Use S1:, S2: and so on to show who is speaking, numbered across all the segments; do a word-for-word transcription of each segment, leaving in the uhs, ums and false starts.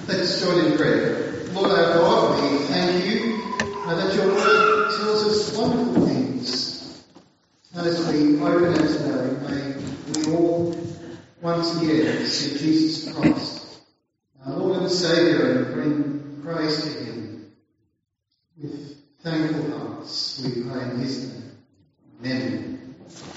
S1: Let's join in prayer. Lord our God, we thank you uh, that your word tells us wonderful things. And as we open it today, may we all once again see Jesus Christ, our Lord and Saviour, and bring praise to him. With thankful hearts we pray in his name. Amen.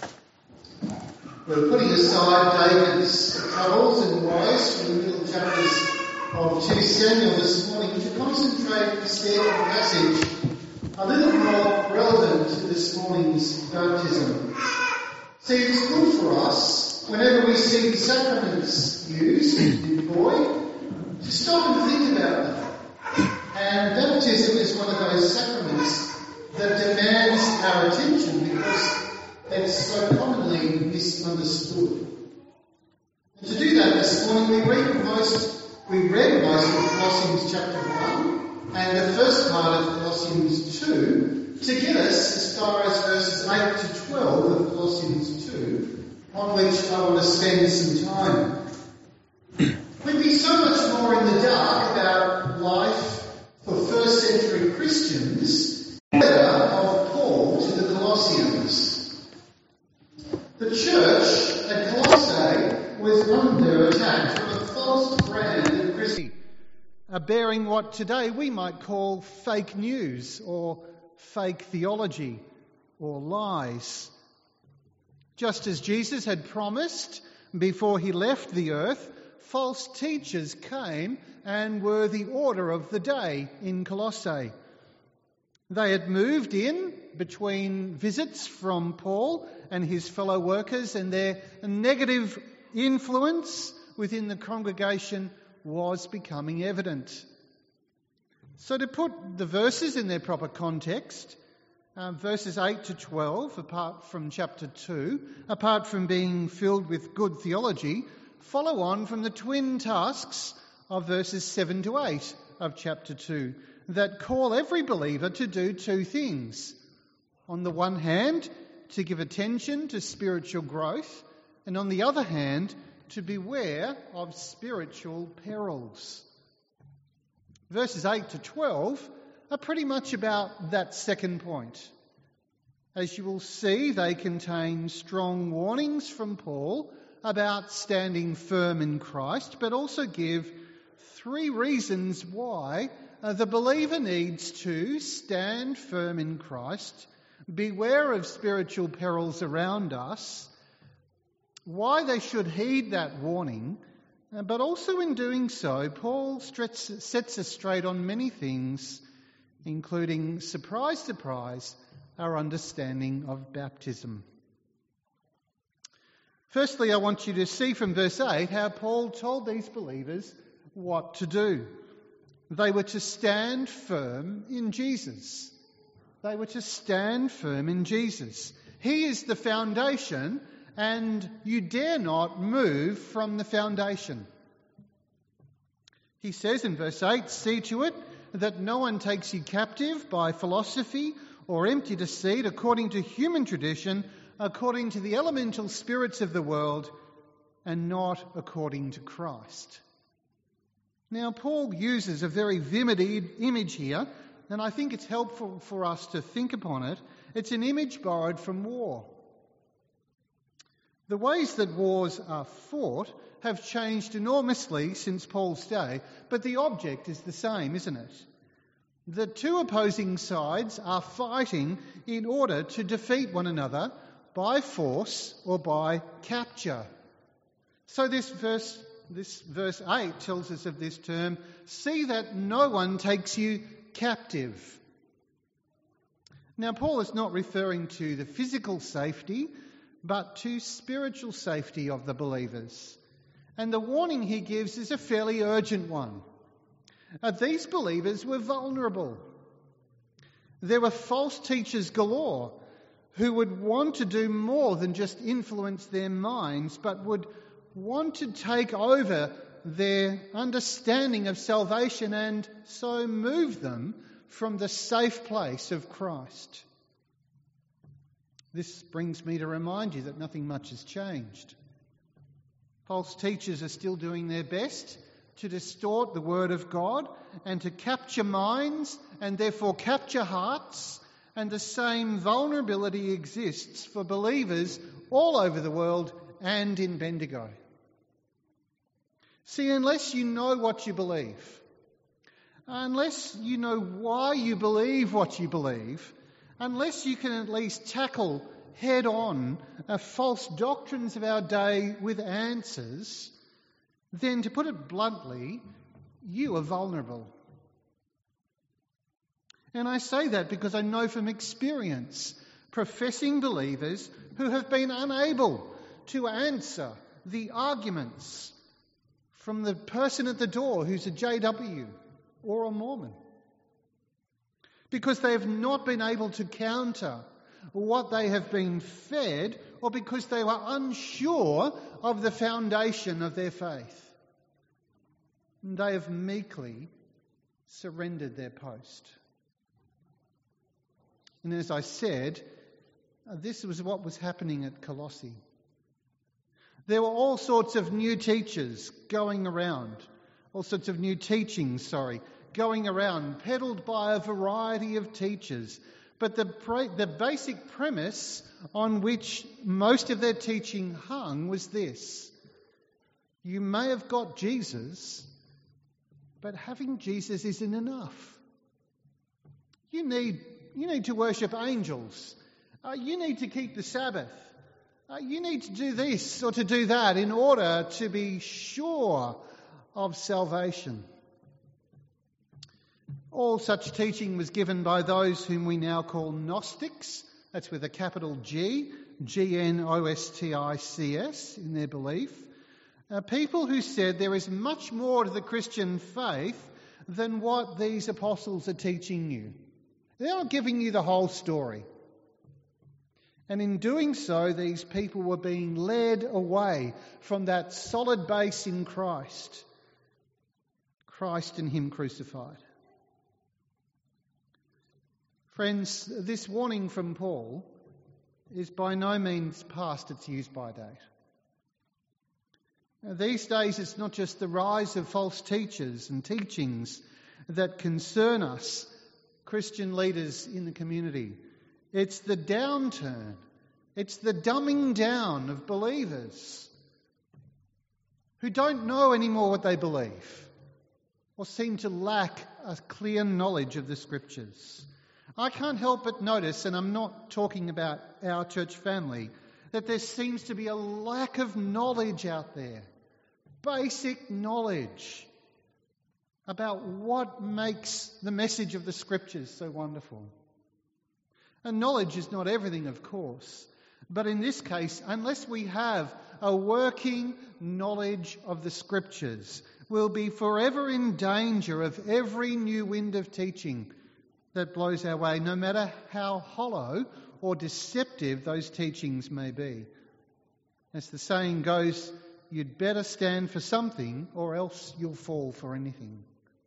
S1: We're putting aside David's troubles and woes from the middle chapters of Second Samuel this morning to concentrate instead on a passage a little more relevant to this morning's baptism. See, it's good for us, whenever we see the sacraments used and employed, to stop and think about them. And baptism is one of those sacraments that demands our attention because it's so commonly misunderstood. And to do that this morning, we read most We read most of Colossians chapter one and the first part of Colossians two to get us as far as verses eight to twelve of Colossians two, on which I want to spend some time. We'd be so much more in the dark about life for first century Christians, letter of Paul to the Colossians. The church at Colossae was under attack from a false brand of Christianity, uh, bearing what today we might call fake news or fake theology or lies. Just as Jesus had promised before he left the earth, false teachers came and were the order of the day in Colossae. They had moved in between visits from Paul and his fellow workers, and their negative influence within the congregation was becoming evident. So to put the verses in their proper context, uh, verses eight to twelve, apart from chapter two, apart from being filled with good theology, follow on from the twin tasks of verses seven to eight of chapter two that call every believer to do two things. On the one hand, to give attention to spiritual growth, and on the other hand, to beware of spiritual perils. Verses eight to twelve are pretty much about that second point. As you will see, they contain strong warnings from Paul about standing firm in Christ, but also give three reasons why uh, the believer needs to stand firm in Christ, beware of spiritual perils around us, why they should heed that warning, but also in doing so, Paul stretch, sets us straight on many things, including, surprise, surprise, our understanding of baptism. Firstly, I want you to see from verse eight how Paul told these believers what to do. They were to stand firm in Jesus. They were to stand firm in Jesus. He is the foundation, and you dare not move from the foundation. He says in verse eight, see to it that no one takes you captive by philosophy or empty deceit according to human tradition, according to the elemental spirits of the world, and not according to Christ. Now, Paul uses a very vivid image here, and I think it's helpful for us to think upon it. It's an image borrowed from war. The ways that wars are fought have changed enormously since Paul's day, but the object is the same, isn't it? The two opposing sides are fighting in order to defeat one another by force or by capture. So this verse, this verse eight tells us of this term, see that no one takes you captive. Now, Paul is not referring to the physical safety, but to spiritual safety of the believers. And the warning he gives is a fairly urgent one. Uh, these believers were vulnerable. There were false teachers galore who would want to do more than just influence their minds, but would want to take over their understanding of salvation and so move them from the safe place of Christ. This brings me to remind you that nothing much has changed. False teachers are still doing their best
S2: to distort the word of God and to capture minds and therefore capture hearts. And the same vulnerability exists for believers all over the world and in Bendigo. See, unless you know what you believe, unless you know why you believe what you believe, unless you can at least tackle head on uh, false doctrines of our day with answers, then to put it bluntly, you are vulnerable. And I say that because I know from experience professing believers who have been unable to answer the arguments from the person at the door who's a J W or a Mormon, because they have not been able to counter what they have been fed, or because they were unsure of the foundation of their faith. And they have meekly surrendered their post. And as I said, this was what was happening at Colossae. There were all sorts of new teachers going around, all sorts of new teachings, sorry, going around, peddled by a variety of teachers. But the, pre- the basic premise on which most of their teaching hung was this: you may have got Jesus, but having Jesus isn't enough. You need, you need to worship angels. Uh, you need to keep the Sabbath. Uh, you need to do this or to do that in order to be sure of salvation. All such teaching was given by those whom we now call Gnostics. That's with a capital G, G N O S T I C S, in their belief. Uh, people who said there is much more to the Christian faith than what these apostles are teaching you. They're not giving you the whole story. And in doing so, these people were being led away from that solid base in Christ. Christ and Him crucified. Friends, this warning from Paul is by no means past its use-by date. Now, these days, it's not just the rise of false teachers and teachings that concern us, Christian leaders in the community. It's the downturn. It's the dumbing down of believers who don't know anymore what they believe or seem to lack a clear knowledge of the Scriptures. I can't help but notice, and I'm not talking about our church family, that there seems to be a lack of knowledge out there, basic knowledge about what makes the message of the Scriptures so wonderful. And knowledge is not everything, of course, but in this case, unless we have a working knowledge of the Scriptures, we'll be forever in danger of every new wind of teaching that blows our way, no matter how hollow or deceptive those teachings may be. As the saying goes, you'd better stand for something or else you'll fall for anything.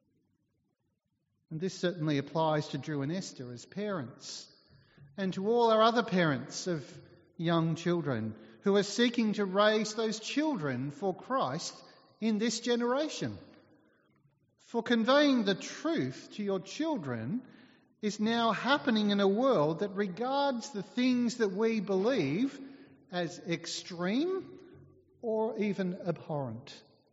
S2: And this certainly applies to Drew and Esther as parents, and to all our other parents of young children who are seeking to raise those children for Christ in this generation. For conveying the truth to your children is now happening in a world that regards the things that we believe as extreme or even abhorrent.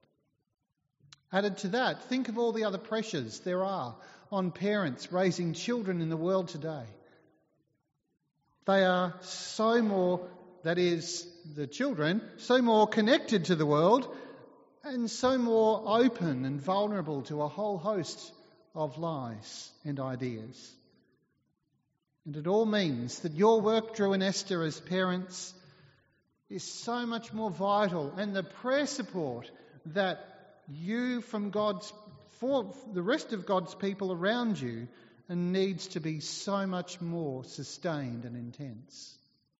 S2: Added to that, think of all the other pressures there are on parents raising children in the world today. They are so more, that is, the children, so more connected to the world and so more open and vulnerable to a whole host of lies and ideas. And it all means that your work, Drew and Esther, as parents, is so much more vital, and the prayer support that you from God's, for the rest of God's people around you, and needs to be so much more sustained and intense.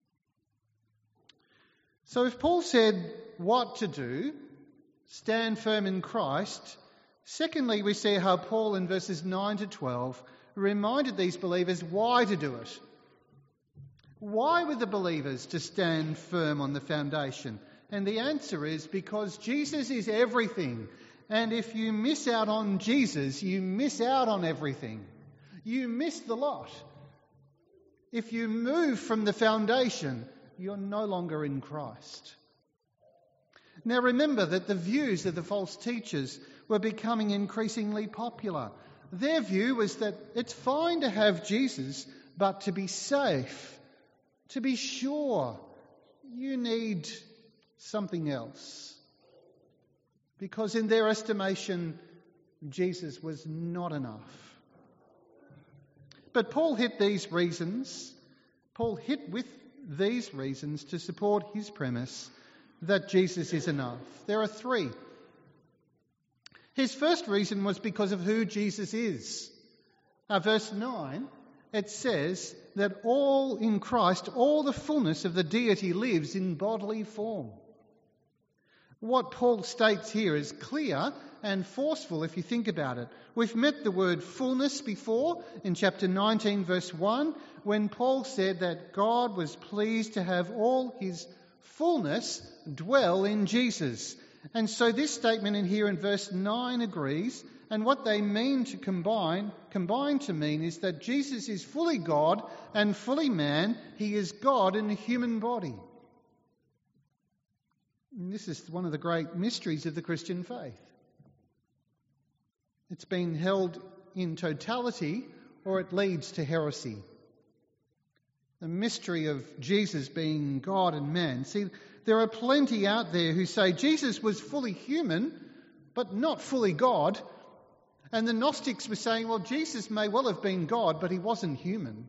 S2: So if Paul said what to do, stand firm in Christ, secondly we see how Paul in verses nine to twelve reminded these believers why to do it. Why were the believers to stand firm on the foundation? And the answer is because Jesus is everything, And if you miss out on Jesus, you miss out on everything. You miss the lot. If you move from the foundation, you're no longer in Christ. Now remember that the views of the false teachers were becoming increasingly popular. Their view was that it's fine to have Jesus, but to be safe, to be sure, you need something else. Because in their estimation, Jesus was not enough. But Paul hit these reasons, Paul hit with these reasons to support his premise that Jesus is enough. There are three. His first reason was because of who Jesus is. Uh, verse nine, it says that all in Christ, all the fullness of the deity lives in bodily form. What Paul states here is clear and forceful if you think about it. We've met the word fullness before in chapter nineteen, verse one, when Paul said that God was pleased to have all his fullness dwell in Jesus. And so this statement in here in verse nine agrees, and what they mean to combine, combine to mean is that Jesus is fully God and fully man. He is God in a human body. And this is one of the great mysteries of the Christian faith. It's been held in totality, or it leads to heresy. The mystery of Jesus being God and man. See, there are plenty out there who say Jesus was fully human, but not fully God. And the Gnostics were saying, well, Jesus may well have been God, but he wasn't human.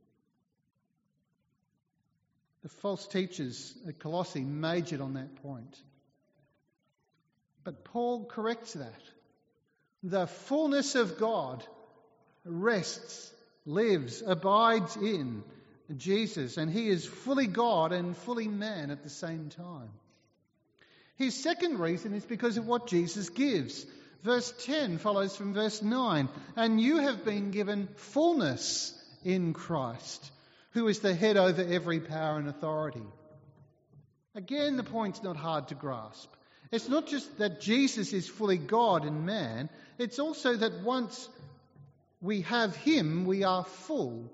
S2: The false teachers at Colossae majored on that point. But Paul corrects that. The fullness of God rests, lives, abides in Jesus, and he is fully God and fully man at the same time. His second reason is because of what Jesus gives. Verse ten follows from verse nine. And you have been given fullness in Christ, who is the head over every power and authority. Again, the point's not hard to grasp. It's not just that Jesus is fully God and man, it's also that once we have him, we are full.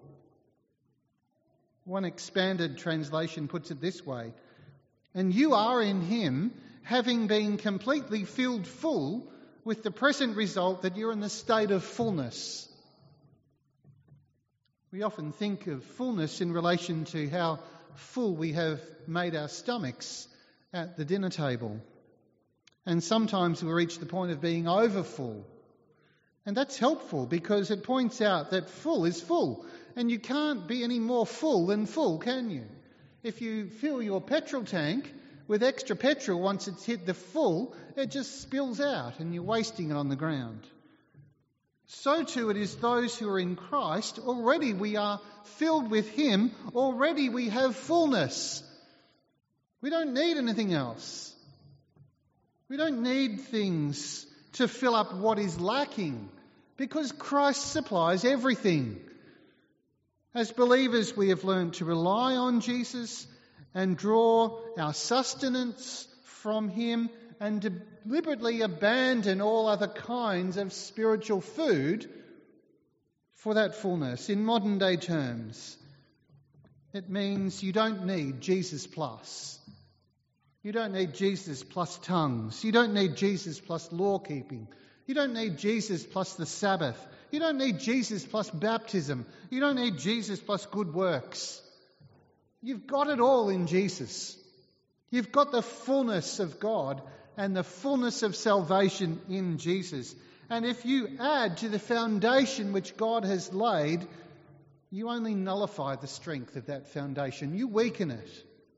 S2: One expanded translation puts it this way: and you are in him, having been completely filled full, with the present result that you're in the state of fullness. We often think of fullness in relation to how full we have made our stomachs at the dinner table. And sometimes we reach the point of being overfull. And that's helpful because it points out that full is full. And you can't be any more full than full, can you? If you fill your petrol tank with extra petrol, once it's hit the full, it just spills out and you're wasting it on the ground. So too it is those who are in Christ. Already we are filled with him. Already we have fullness. We don't need anything else. We don't need things to fill up what is lacking, because Christ supplies everything. As believers, we have learned to rely on Jesus and draw our sustenance from him and deliberately abandon all other kinds of spiritual food for that fullness. In modern day terms, it means you don't need Jesus plus. You don't need Jesus plus tongues. You don't need Jesus plus law keeping. You don't need Jesus plus the Sabbath. You don't need Jesus plus baptism. You don't need Jesus plus good works. You've got it all in Jesus. You've got the fullness of God and the fullness of salvation in Jesus. And if you add to the foundation which God has laid, you only nullify the strength of that foundation. You weaken it.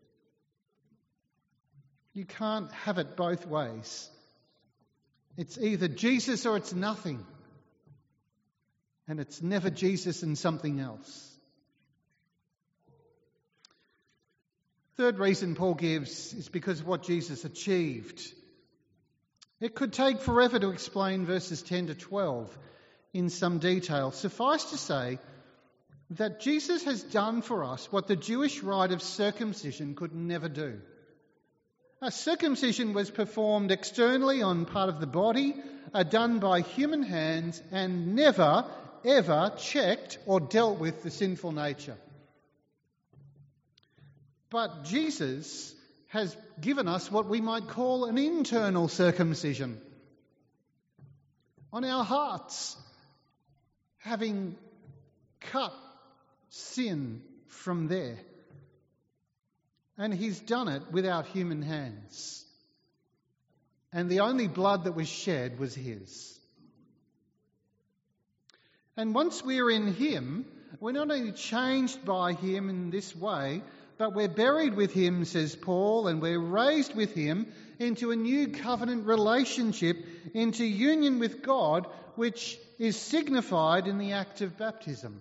S2: You can't have it both ways. It's either Jesus or it's nothing. And it's never Jesus and something else. Third reason Paul gives is because of what Jesus achieved. It could take forever to explain verses ten to twelve in some detail. Suffice to say that Jesus has done for us what the Jewish rite of circumcision could never do. A circumcision was performed externally on part of the body, uh, done by human hands, and never, ever checked or dealt with the sinful nature. But Jesus has given us what we might call an internal circumcision on our hearts, having cut sin from there. And he's done it without human hands. And the only blood that was shed was his. And once we're in him, we're not only changed by him in this way, but we're buried with him, says Paul, and we're raised with him into a new covenant relationship, into union with God, which is signified in the act of baptism.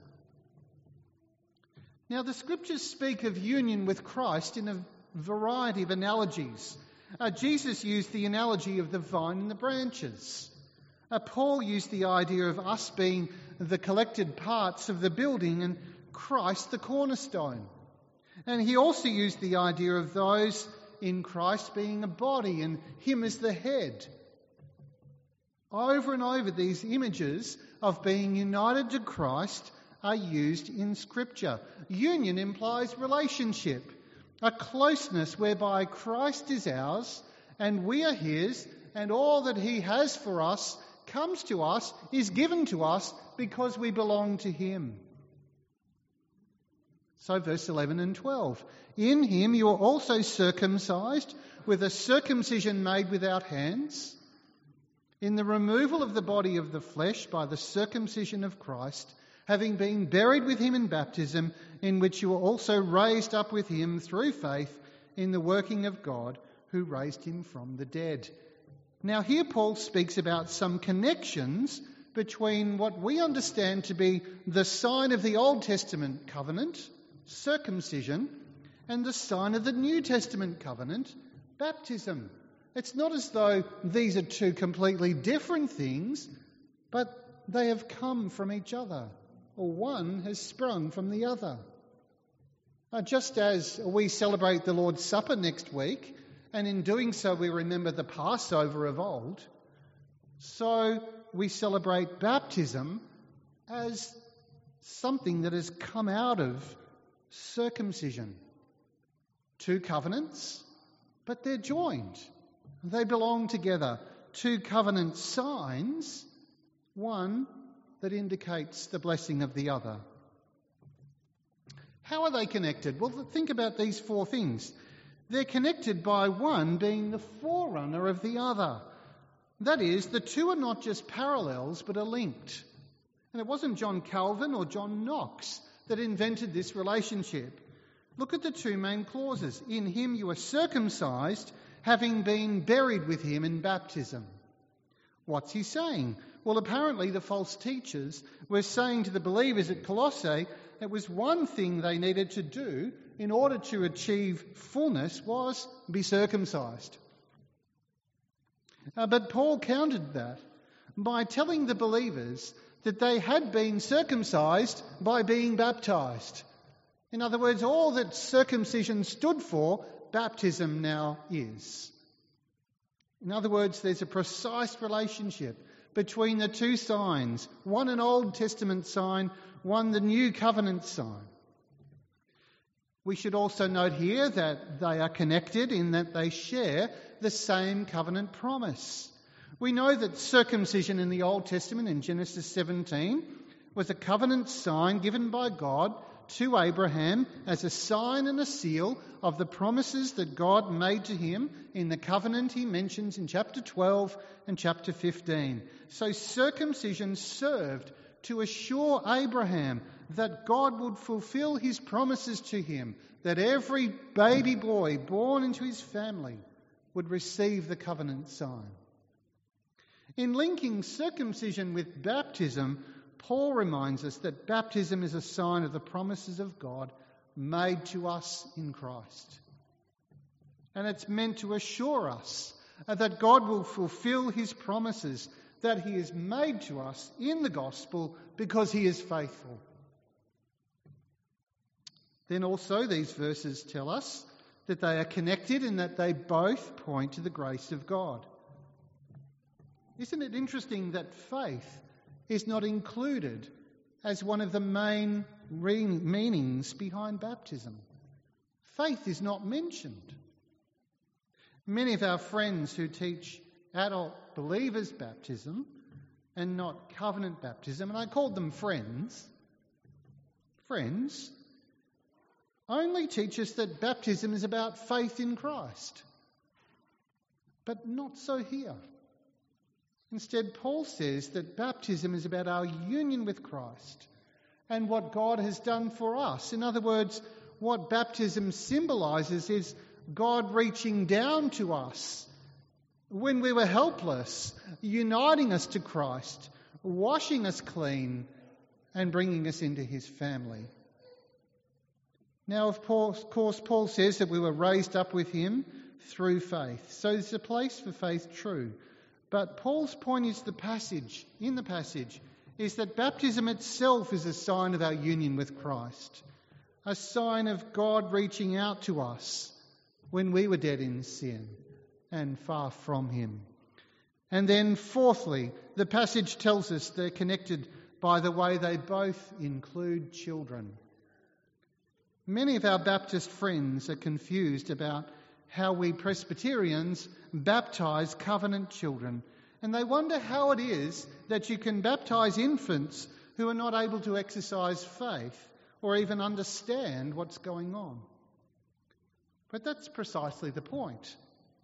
S2: Now, the scriptures speak of union with Christ in a variety of analogies. Uh, Jesus used the analogy of the vine and the branches. Uh, Paul used the idea of us being the collected parts of the building and Christ the cornerstone. And he also used the idea of those in Christ being a body and him as the head. Over and over, these images of being united to Christ are used in Scripture. Union implies relationship, a closeness whereby Christ is ours and we are his, and all that he has for us comes to us, is given to us because we belong to him. So verse eleven and twelve. In him you are also circumcised with a circumcision made without hands, in the removal of the body of the flesh by the circumcision of Christ, having been buried with him in baptism, in which you were also raised up with him through faith in the working of God, who raised him from the dead. Now here Paul speaks about some connections between what we understand to be the sign of the Old Testament covenant, circumcision, and the sign of the New Testament covenant, baptism. It's not as though these are two completely different things, but they have come from each other, or one has sprung from the other. Uh, just as we celebrate the Lord's Supper next week, and in doing so we remember the Passover of old, so we celebrate baptism as something that has come out of circumcision. Two covenants, but they're joined. They belong together. Two covenant signs, one that indicates the blessing of the other. How are they connected? Well, think about these four things. They're connected by one being the forerunner of the other. That is, the two are not just parallels, but are linked. And it wasn't John Calvin or John Knox that invented this relationship. Look at the two main clauses. In him you are circumcised, having been buried with him in baptism. What's he saying? Well, apparently the false teachers were saying to the believers at Colossae it was one thing they needed to do in order to achieve fullness was be circumcised. Uh, but Paul countered that by telling the believers that they had been circumcised by being baptized. In other words, all that circumcision stood for, baptism now is. In other words, there's a precise relationship between the two signs, one an Old Testament sign, one the New Covenant sign. We should also note here that they are connected in that they share the same covenant promise. We know that circumcision in the Old Testament in Genesis seventeen was a covenant sign given by God to Abraham as a sign and a seal of the promises that God made to him in the covenant he mentions in chapter twelve and chapter fifteen. So circumcision served to assure Abraham that God would fulfill his promises to him, that every baby boy born into his family would receive the covenant sign. In linking circumcision with baptism, Paul reminds us that baptism is a sign of the promises of God made to us in Christ. And it's meant to assure us that God will fulfill his promises that he has made to us in the gospel because he is faithful. Then also these verses tell us that they are connected and that they both point to the grace of God. Isn't it interesting that faith is not included as one of the main re- meanings behind baptism? Faith is not mentioned. Many of our friends who teach adult believers baptism and not covenant baptism, and I called them friends, friends, only teach us that baptism is about faith in Christ. But not so here. Instead, Paul says that baptism is about our union with Christ and what God has done for us. In other words, what baptism symbolises is God reaching down to us when we were helpless, uniting us to Christ, washing us clean, and bringing us into his family. Now, of course, Paul says that we were raised up with him through faith. So there's a place for faith, true. But Paul's point is the passage, in the passage, is that baptism itself is a sign of our union with Christ, a sign of God reaching out to us when we were dead in sin and far from him. And then fourthly, the passage tells us they're connected by the way they both include children. Many of our Baptist friends are confused about how we Presbyterians baptise covenant children, and they wonder how it is that you can baptise infants who are not able to exercise faith or even understand what's going on. But that's precisely the point.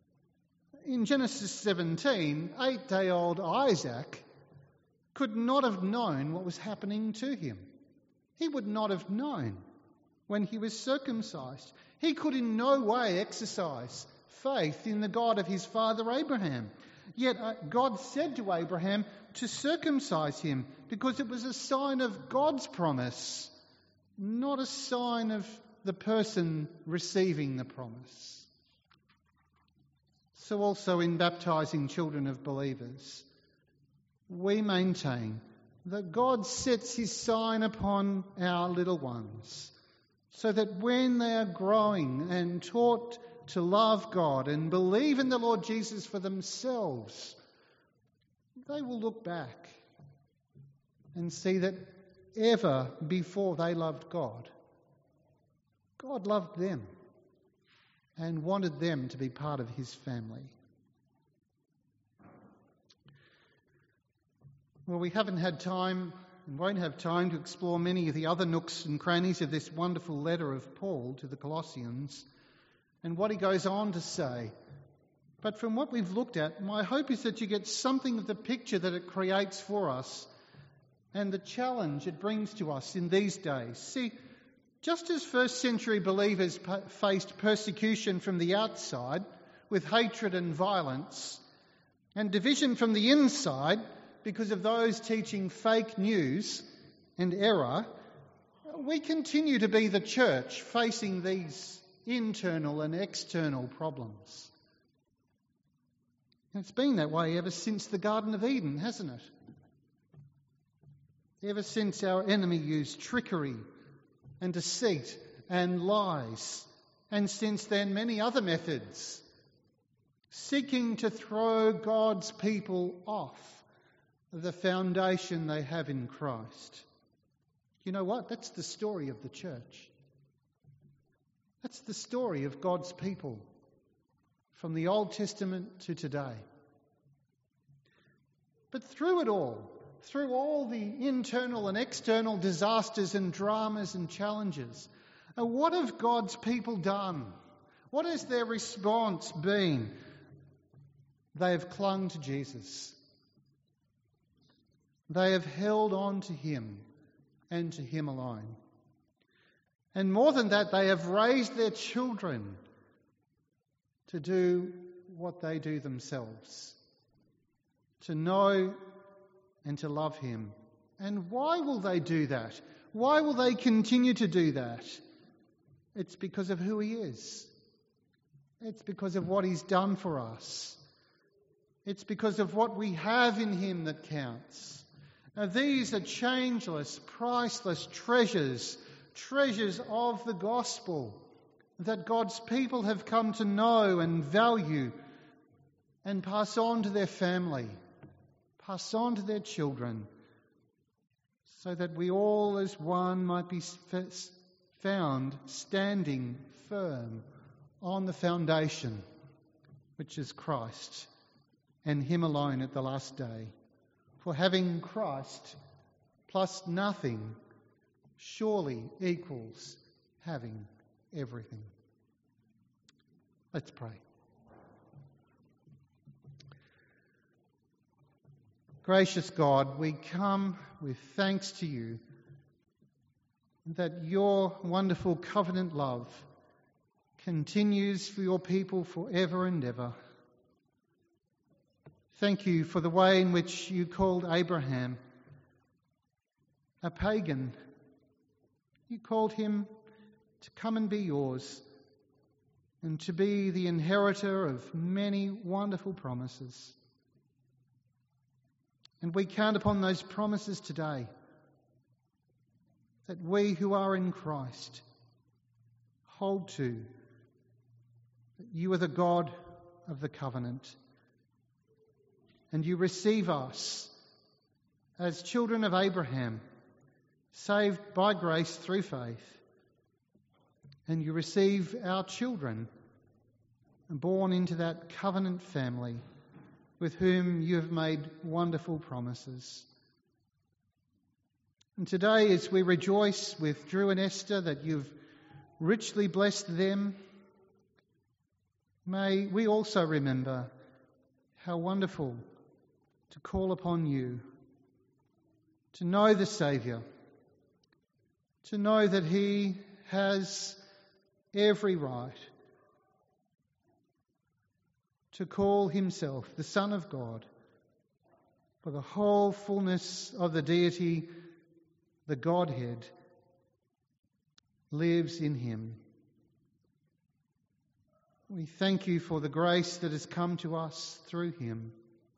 S2: In Genesis seventeen, eight-day-old Isaac could not have known what was happening to him. He would not have known when he was circumcised. He could in no way exercise faith in the God of his father Abraham. Yet uh, God said to Abraham to circumcise him because it was a sign of God's promise, not a sign of the person receiving the promise. So also in baptising children of believers, we maintain that God sets his sign upon our little ones, so that when they are growing and taught to love God and believe in the Lord Jesus for themselves, they will look back and see that ever before they loved God, God loved them and wanted them to be part of his family. Well, we haven't had time and won't have time to explore many of the other nooks and crannies of this wonderful letter of Paul to the Colossians and what he goes on to say. But from what we've looked at, my hope is that you get something of the picture that it creates for us and the challenge it brings to us in these days. See, just as first century believers faced persecution from the outside with hatred and violence and division from the inside because of those teaching fake news and error, we continue to be the church facing these internal and external problems. And it's been that way ever since the Garden of Eden, hasn't it? Ever since our enemy used trickery and deceit and lies, and since then many other methods, seeking to throw God's people off the foundation they have in Christ. You know what? That's the story of the church. That's the story of God's people from the Old Testament to today. But through it all, through all the internal and external disasters and dramas and challenges, what have God's people done? What has their response been? They have clung to Jesus. They have held on to him and to him alone. And more than that, they have raised their children to do what they do themselves, to know and to love him. And why will they do that? Why will they continue to do that? It's because of who he is. It's because of what he's done for us. It's because of what we have in him that counts. Now, these are changeless, priceless treasures, treasures of the gospel, that God's people have come to know and value and pass on to their family, pass on to their children, so that we all as one might be found standing firm on the foundation, which is Christ, and Him alone at the last day. For having Christ plus nothing surely equals having everything. Let's pray. Gracious God, we come with thanks to you that your wonderful covenant love continues for your people forever and ever. Thank you for the way in which you called Abraham, a pagan. You called him to come and be yours and to be the inheritor of many wonderful promises. And we count upon those promises today, that we who are in Christ hold to, that you are the God of the covenant, and you receive us as children of Abraham, saved by grace through faith, and you receive our children, born into that covenant family with whom you have made wonderful promises. And today, as we rejoice with Drew and Esther that you've richly blessed them, may we also remember how wonderful to call upon you, to know the Saviour, to know that He has every right to call Himself the Son of God, for the whole fullness of the deity, the Godhead, lives in Him. We thank you for the grace that has come to us through Him.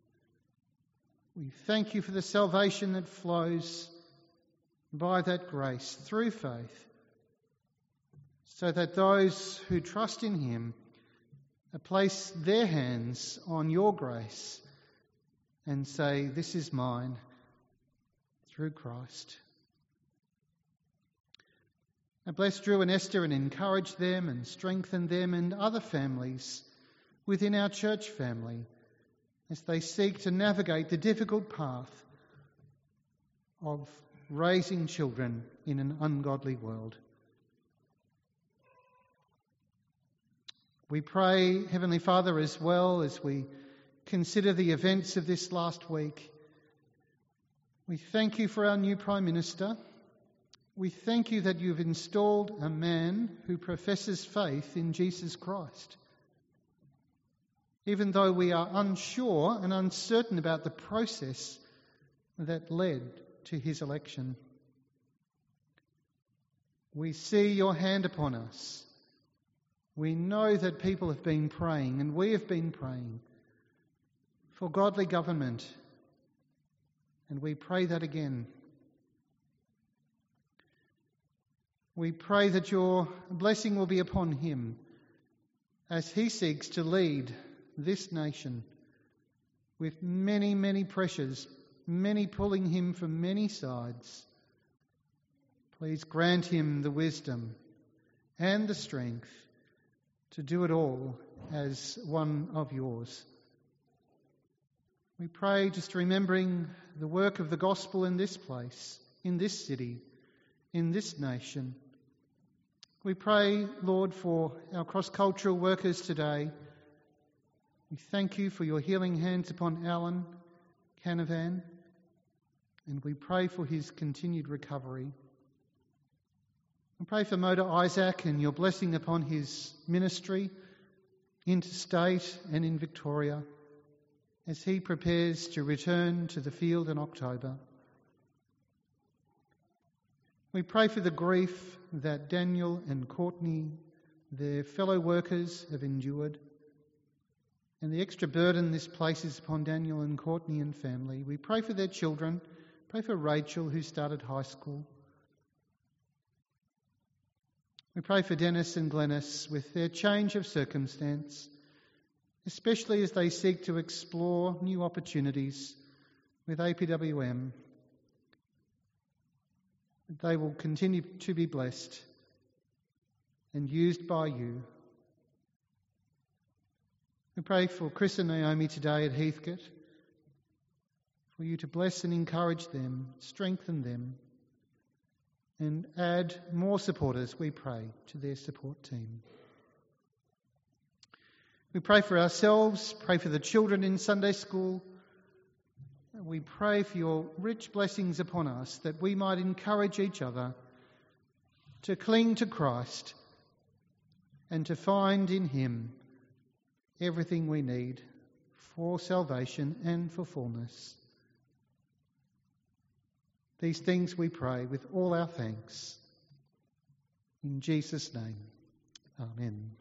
S2: We thank you for the salvation that flows by that grace through faith, so that those who trust in Him place their hands on your grace and say, "This is mine," through Christ. And bless Drew and Esther and encourage them and strengthen them and other families within our church family as they seek to navigate the difficult path of raising children in an ungodly world. We pray, Heavenly Father, as well as we consider the events of this last week. We thank you for our new Prime Minister. We thank you that you've installed a man who professes faith in Jesus Christ. Even though we are unsure and uncertain about the process that led to his election, we see your hand upon us. We know that people have been praying, and we have been praying for godly government, and we pray that again. We pray that your blessing will be upon him as he seeks to lead this nation with many, many pressures, many pulling him from many sides. Please grant him the wisdom and the strength to do it all as one of yours. We pray, just remembering the work of the gospel in this place, in this city, in this nation. We pray, Lord, for our cross-cultural workers today. We thank you for your healing hands upon Alan Canavan, and we pray for his continued recovery. And pray for Moda Isaac and your blessing upon his ministry interstate and in Victoria as he prepares to return to the field in October. We pray for the grief that Daniel and Courtney, their fellow workers, have endured, and the extra burden this places upon Daniel and Courtney and family. We pray for their children. Pray for Rachel, who started high school. We pray for Dennis and Glennis with their change of circumstance, especially as they seek to explore new opportunities with A P W M. They will continue to be blessed and used by you. We pray for Chris and Naomi today at Heathcote, for you to bless and encourage them, strengthen them, and add more supporters, we pray, to their support team. We pray for ourselves, pray for the children in Sunday school. We pray for your rich blessings upon us, that we might encourage each other to cling to Christ and to find in him everything we need for salvation and for fullness. These things we pray with all our thanks. In Jesus' name, amen.